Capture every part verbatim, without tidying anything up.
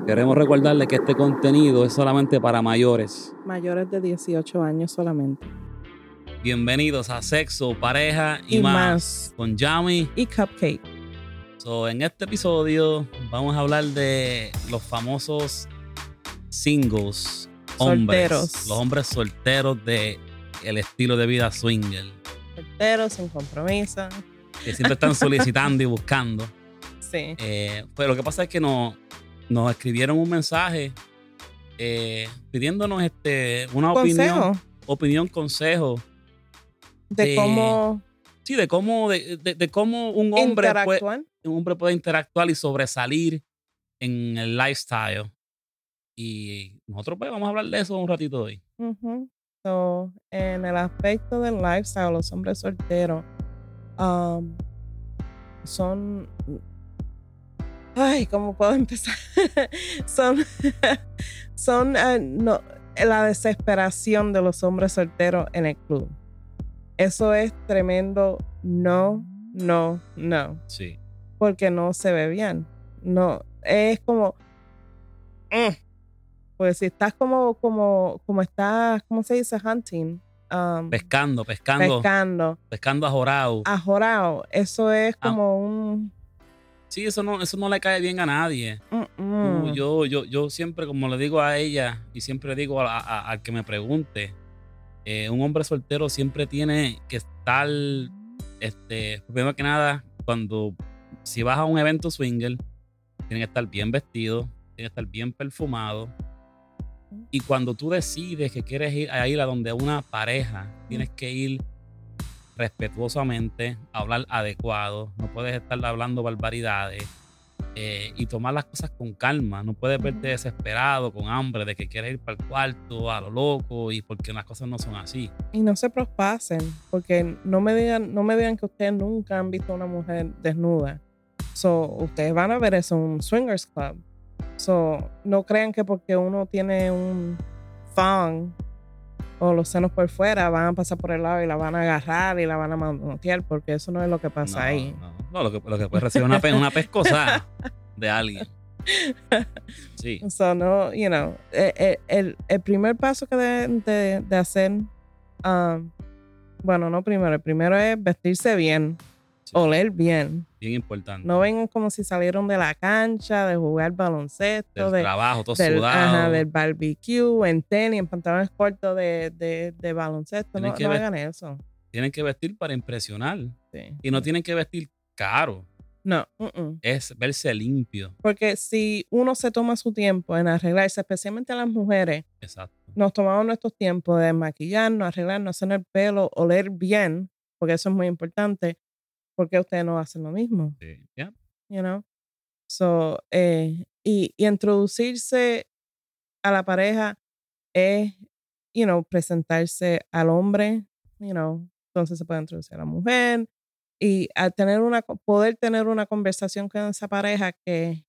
Queremos recordarle que este contenido es solamente para mayores. Mayores de dieciocho años solamente. Bienvenidos a Sexo, Pareja y, Y más, más. con Yami. Y Cupcake. So, en este episodio vamos a hablar de los famosos singles, hombres, Solteros. los hombres solteros de el estilo de vida swinger, Solteros, sin compromiso. que siempre están solicitando y buscando. Sí. Eh, pero lo que pasa es que nos, nos escribieron un mensaje eh, pidiéndonos este, una Consejo. opinión, opinión, consejo. De, de- cómo Sí, de cómo, de, de- de cómo un hombre, puede, interactuar. un hombre puede interactuar y sobresalir en el lifestyle. Y nosotros pues, vamos a hablar de eso un ratito hoy. Ujú. So, en el aspecto del lifestyle, los hombres solteros um, son... Ay, ¿cómo puedo empezar? son son eh, no, la desesperación de los hombres solteros en el club. Eso es tremendo. No, no, no. Sí. Porque no se ve bien. No, es como... mm. Pues si estás como, como, como estás, ¿cómo se dice? Hunting. Um, Pescando, pescando, pescando. pescando ajorado. Ajorado. Eso es Ah. como un... Sí, eso no, eso no le cae bien a nadie. mm, mm. Tú, yo, yo, yo siempre, como le digo a ella, y siempre le digo a- a- al que me pregunte, eh, un hombre soltero siempre tiene que estar, este, primero que nada, cuando, si vas a un evento swinger, tiene que estar bien vestido, tiene que estar bien perfumado. Y cuando tú decides que quieres ir a ir a donde una pareja, tienes que ir respetuosamente, hablar adecuado, no puedes estar hablando barbaridades eh, y tomar las cosas con calma. No puedes verte Ujú. desesperado, con hambre, de que quieres ir para el cuarto a lo loco y porque las cosas no son así. Y no se prospasen, porque no me digan, no me digan que ustedes nunca han visto a una mujer desnuda. So, ustedes van a ver eso en un swingers club. So, no crean que porque uno tiene un thong o los senos por fuera van a pasar por el lado y la van a agarrar y la van a manotear, porque eso no es lo que pasa no, ahí. No, no, lo que, lo que puedes recibir una, pe- una pescosa de alguien. Sí. So, no, you know, eh, eh, el, el primer paso que deben de, de hacer, um, bueno, no primero, el primero es vestirse bien, Sí. oler bien. Bien importante. No vengan como si salieron de la cancha, de jugar baloncesto, Del de, trabajo, todo del, sudado. ajá, del barbecue, en tenis, en pantalones cortos de, de, de baloncesto. Tienen No, que no ver- hagan eso. Tienen que vestir para impresionar. Sí. Y no tienen que vestir caro. No, mm-mm. Es verse limpio. Porque si uno se toma su tiempo en arreglarse, especialmente las mujeres, Exacto. nos tomamos nuestros tiempos de maquillarnos, arreglarnos, hacer el pelo, oler bien, porque eso es muy importante. ¿Por qué ustedes no hacen lo mismo? Sí. Yeah. You know? So, eh, y, y introducirse a la pareja es, you know, presentarse al hombre, you know, entonces se puede introducir a la mujer y a tener una, poder tener una conversación con esa pareja que,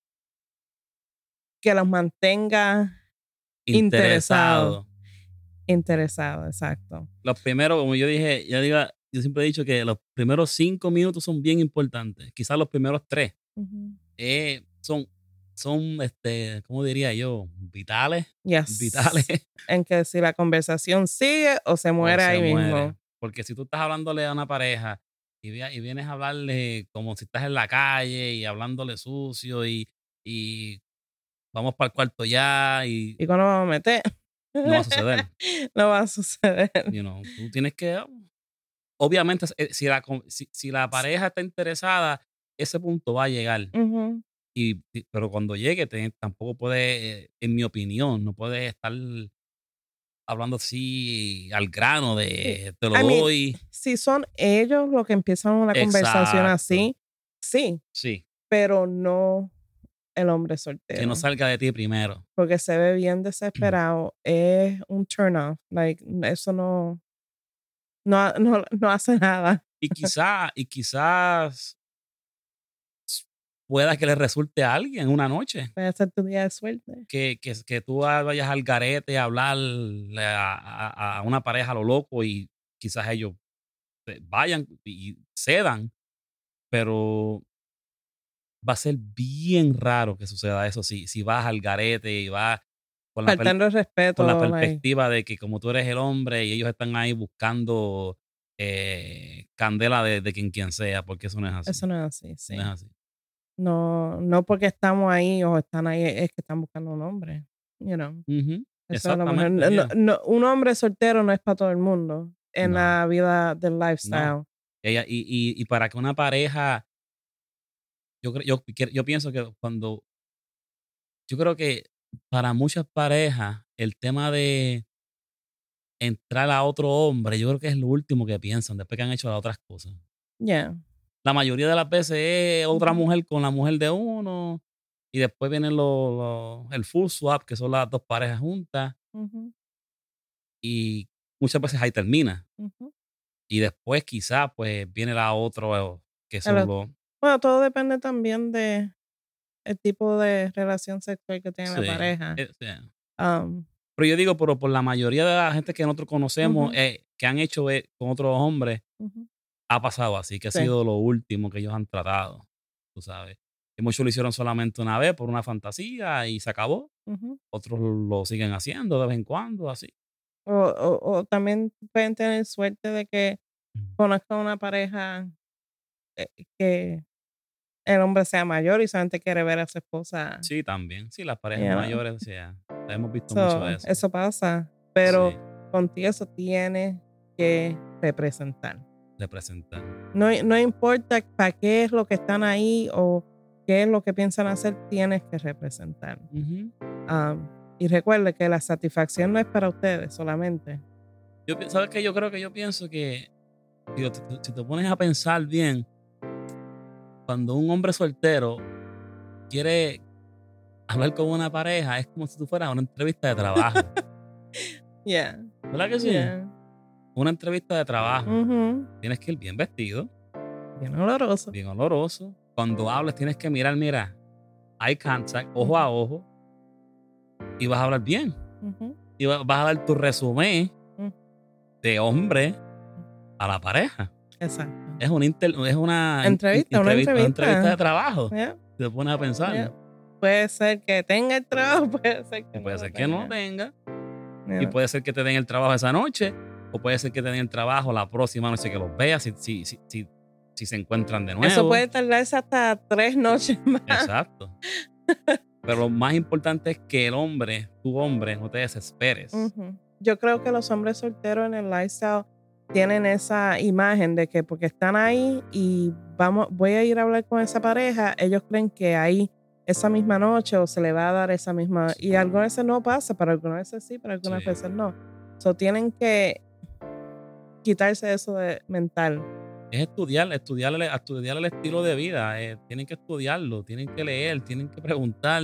que los mantenga Interesado. interesados. Interesado, exacto. Los primeros, como yo dije, ya diga, yo siempre he dicho que los primeros cinco minutos son bien importantes. Quizás los primeros tres Uh-huh. eh, son, son, este, ¿cómo diría yo? Vitales. Yes. Vitales. En que si la conversación sigue o se muere O se ahí muere. mismo. Porque si tú estás hablándole a una pareja y, vi- y vienes a hablarle como si estás en la calle y hablándole sucio y, y vamos para el cuarto ya y ¿Y cuándo vamos a meter? no va a suceder. No va a suceder. You know, tú tienes que... Obviamente, eh, si la, con- si, si la pareja está interesada, ese punto va a llegar. Uh-huh. Y, y- pero cuando llegue, te- tampoco puede, eh, en mi opinión, no puede estar hablando así al grano de te lo I mean, doy. Si son ellos los que empiezan una conversación Exacto. así, sí, Sí, pero no el hombre soltero. que no salga de ti primero. Porque se ve bien desesperado. Es un turn off. Like, eso no, no, no, no hace nada. Y quizás, y quizás pueda que le resulte a alguien una noche. Puede ser tu día de suerte. Que, que, que tú vayas al garete a hablar a, a, a una pareja a lo loco y quizás ellos vayan y cedan, pero va a ser bien raro que suceda eso si, si vas al garete y vas con la, per- Faltando el respeto. con la like, perspectiva de que como tú eres el hombre y ellos están ahí buscando eh, candela de, de quien quien sea, porque eso no es así. eso no es así, sí. No es así. No, no porque estamos ahí o están ahí, es que están buscando un hombre. You know. Ujú, Eso a lo mejor. exactamente. No, yeah. no, un hombre soltero no es para todo el mundo en No. la vida del lifestyle. No. Ella, y, y, y para que una pareja, yo, creo- yo, yo pienso que cuando, yo creo que para muchas parejas, el tema de entrar a otro hombre, yo creo que es lo último que piensan después que han hecho las otras cosas. Yeah. La mayoría de las veces es otra Ujú. mujer con la mujer de uno y después viene lo, lo- el full swap, que son las dos parejas juntas Ujú, y muchas veces ahí termina. ujú. Y después quizás pues viene la otra que son Pero, los... bueno, todo depende también de el tipo de relación sexual que tiene la Sí, pareja. eh, sí. Um, Pero yo digo, pero por la mayoría de la gente que nosotros conocemos, Ujú. eh, que han hecho eh, con otros hombres, ujú. ha pasado así, que ha Sí. sido lo último que ellos han tratado, tú sabes. Y muchos lo hicieron solamente una vez por una fantasía y se acabó. Ujú. Otros lo siguen haciendo de vez en cuando, así. O, o, o también pueden tener suerte de que conozcan una pareja eh, que el hombre sea mayor y solamente quiere ver a su esposa. Sí, también. Sí, las parejas you know. mayores, o sea, hemos visto So, mucho eso. eso pasa. Pero Sí, contigo eso tiene que representar. representar. No, no importa para qué es lo que están ahí o qué es lo que piensan hacer, tienes que representar. Ujú. Um, y recuerde que la satisfacción no es para ustedes solamente. Yo, pi- ¿sabes qué? Yo creo que yo pienso que, digo, si te- si te pones a pensar bien, cuando un hombre soltero quiere hablar con una pareja, es como si tú fueras a una entrevista de trabajo. Yeah. ¿Verdad que sí? Yeah. Una entrevista de trabajo. Ujú. Tienes que ir bien vestido, Bien oloroso. bien oloroso. Cuando hables tienes que mirar, mira, eye contact, ojo a ojo, y vas a hablar bien. Ujú. Y va- vas a dar tu resumen Mm. de hombre a la pareja. Exacto. Es una, inter- es una in- Entrevista, in- una entrevista, una entrevista. entrevista de trabajo. Yeah, Si te pones a pensar. yeah. Puede ser que tenga el trabajo, puede ser que Y puede no ser lo que no lo tenga. tenga. Y Yeah. puede ser que te den el trabajo esa noche. O puede ser que te den el trabajo la próxima noche que los veas. Si, si, si, si, si se encuentran de nuevo. Eso puede tardarse hasta tres noches más. Exacto. Pero lo más importante es que el hombre, tu hombre, no te desesperes. Ujú. Yo creo que los hombres solteros en el lifestyle tienen esa imagen de que porque están ahí y vamos, voy a ir a hablar con esa pareja, ellos creen que ahí esa misma noche o se le va a dar esa misma, y algunas veces no pasa, para algunas veces sí, para algunas Sí. veces no. So tienen que quitarse eso de mental. Es estudiar, estudiar, el- estudiar el estilo de vida. eh, tienen que estudiarlo, tienen que leer, tienen que preguntar.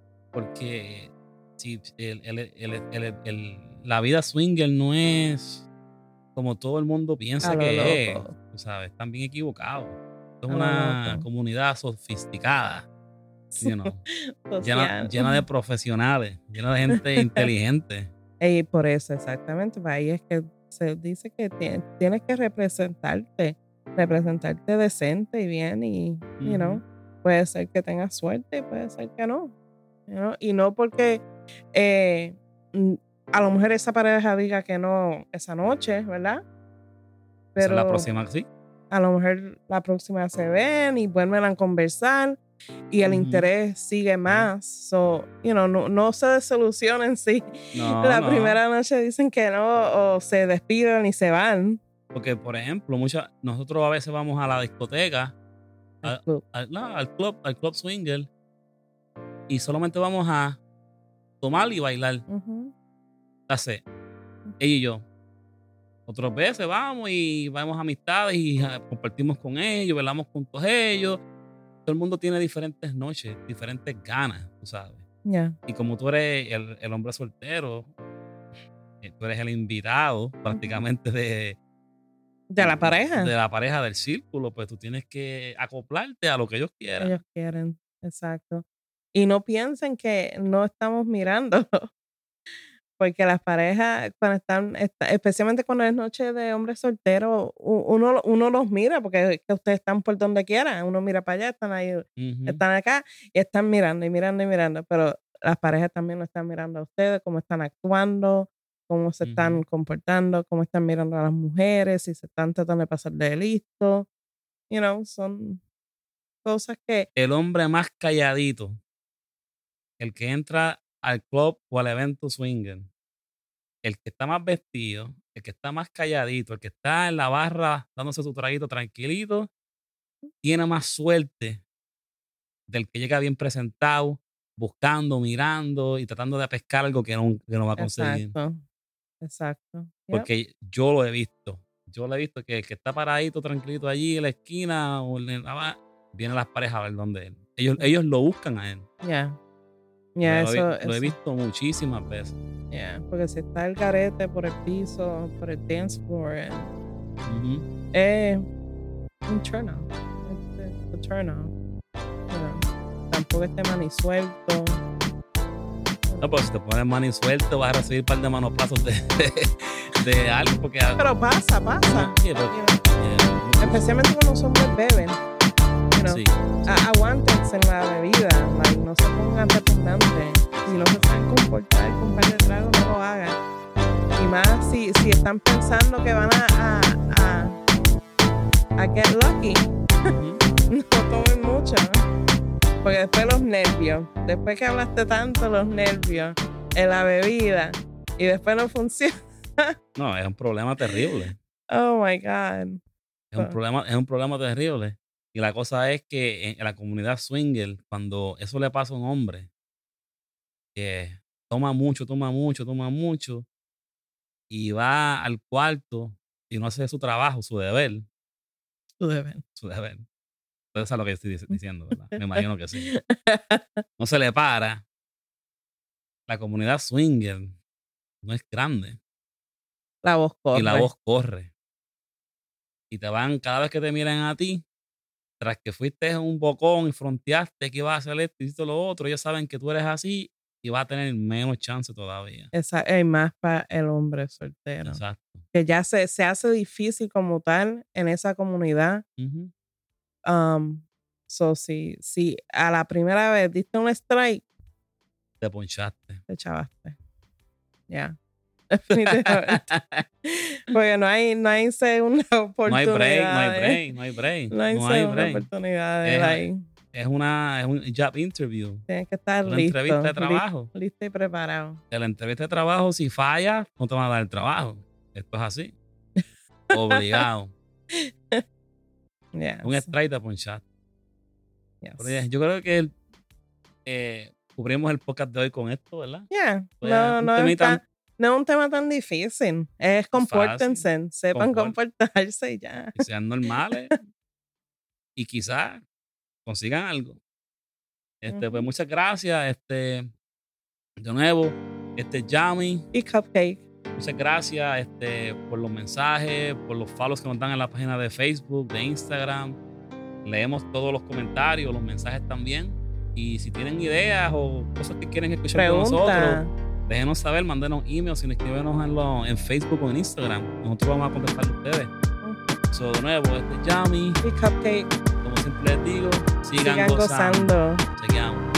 Porque si el, el- el- el- el- la vida swinger no es como todo el mundo piensa A lo que loco. es. Tú sabes, están bien equivocados. Es A lo una loco. comunidad sofisticada, you know, llena, Social. llena de profesionales, llena de gente inteligente. Y por eso, exactamente, pues ahí es que se dice que tie- tienes que representarte, representarte decente y bien y, you know, Ujú. puede ser que tengas suerte y puede ser que no, you know, y no porque eh, mm, a lo mejor esa pareja diga que no esa noche, ¿verdad? Esa es la Pero próxima, sí. a lo mejor la próxima se ven y vuelven a conversar y el Ujú. interés sigue más. So, you know, no, no se desilusionen si No, la no. primera noche dicen que no o se despiden y se van Porque, por ejemplo, muchas, nosotros a veces vamos a la discoteca, al a- club. al, no, al club, al club swinger, y solamente vamos a tomar y bailar. Ujú. Hace ella y yo. Otras veces vamos y vamos a amistades y ah, compartimos con ellos, velamos con todos ellos. Todo el mundo tiene diferentes noches, diferentes ganas, tú sabes. Ya. Y como tú eres el, el hombre soltero, eh, tú eres el invitado prácticamente de, De la pareja. de la pareja del círculo, pues tú tienes que acoplarte a lo que ellos quieran. Ellos quieren. Exacto. Y no piensen que no estamos mirando. Porque las parejas, cuando están, está- especialmente cuando es noche de hombres solteros, u- uno, uno los mira, porque es que ustedes están por donde quieran. Uno mira para allá, están ahí, Ujú. están acá y están mirando y mirando y mirando. Pero las parejas también lo están mirando a ustedes, cómo están actuando, cómo se están Ujú. comportando, cómo están mirando a las mujeres, si se están tratando de pasar de listo. You know, son cosas que, El hombre más calladito, el que entra al club o al evento swinger, el que está más vestido, el que está más calladito, el que está en la barra dándose su traguito tranquilito, tiene más suerte del que llega bien presentado, buscando, mirando y tratando de pescar algo que no, que no va a conseguir. exacto, exacto. Yep. Porque yo lo he visto. Yo lo he visto que el que está paradito, tranquilito allí en la esquina o en la barra, vienen las parejas a ver dónde él. Ellos, ellos lo buscan a él. Ya, ya, Lo, he- eso, lo he eso. visto muchísimas veces. Yeah, porque si está el garete por el piso, por el dance floor, eh, Ujú. es un turn off. Es un turn off. You know, tampoco esté mani suelto. No, pues si te pones mano suelto, vas a recibir un par de manoplazos de, de, de algo. Porque, Pero pasa, pasa. Sí, pero- You know, eh, especialmente cuando los hombres beben. You know, sí. a- aguántense en la bebida. Like, no se pongan repugnantes. Si no se saben comportar con un par de tragos, no lo hagan. Y más si, si están pensando que van a, a, a, a get lucky. Ujú. No tomen mucho, ¿no? Porque después los nervios, después que hablaste tanto, los nervios en la bebida y después no funciona. No, es un problema terrible. Oh my God. Es un Ah. problema, es un problema terrible. Y la cosa es que en, en la comunidad swinger, cuando eso le pasa a un hombre, que toma mucho, toma mucho, toma mucho, y va al cuarto y no hace su trabajo, su deber, Tú debes. su deber. Entonces, eso es lo que estoy dic- diciendo, ¿verdad? Me imagino que sí. No se le para. La comunidad swinger no es grande. La voz corre. Y la voz corre. Y te van, cada vez que te miran a ti, tras que fuiste un bocón y fronteaste que ibas a hacer esto y hiciste lo otro, ellos saben que tú eres así y vas a tener menos chance todavía. Esa, hay más para el hombre soltero. Exacto. Que ya se, se hace difícil como tal en esa comunidad. Ujú. Um, so, si, si a la primera vez diste un strike, Te ponchaste. te chavaste. Ya. Definitivamente. Porque no hay, no hay segunda No hay oportunidad. break, no hay de- break, no hay break. No hay No hay segunda break. oportunidad de Es- like, Es una es un job interview. tienes que estar Una listo. entrevista de li- trabajo. Listo y preparado. De la entrevista de trabajo, si fallas, no te van a dar el trabajo. Esto es así. Obligado. Yes. Un strike te ponchaste. Yes. Pero ya, yo creo que eh, cubrimos el podcast de hoy con esto, ¿verdad? Yeah. Pues, No, un no, es temita- tan- no es un tema tan difícil. Es compórtense. Sepan Comport- comportarse y ya. Que sean normales y quizás consigan algo. Este, Pues Ujú. muchas gracias. Este, de nuevo, este Yami, Y cupcake. muchas gracias este, por los mensajes, por los follows que nos dan en la página de Facebook, de Instagram. Leemos todos los comentarios, los mensajes también. Y si tienen ideas o cosas que quieren escuchar de nosotros, Pregunta. déjenos saber, mándenos emails, sin escribirnos en, lo- en Facebook o en Instagram. Nosotros vamos a contestar a ustedes. So, de nuevo, este es Yami. Y cupcake. Como siempre les digo, sigan, Sigan gozando. gozando. Chequeamos.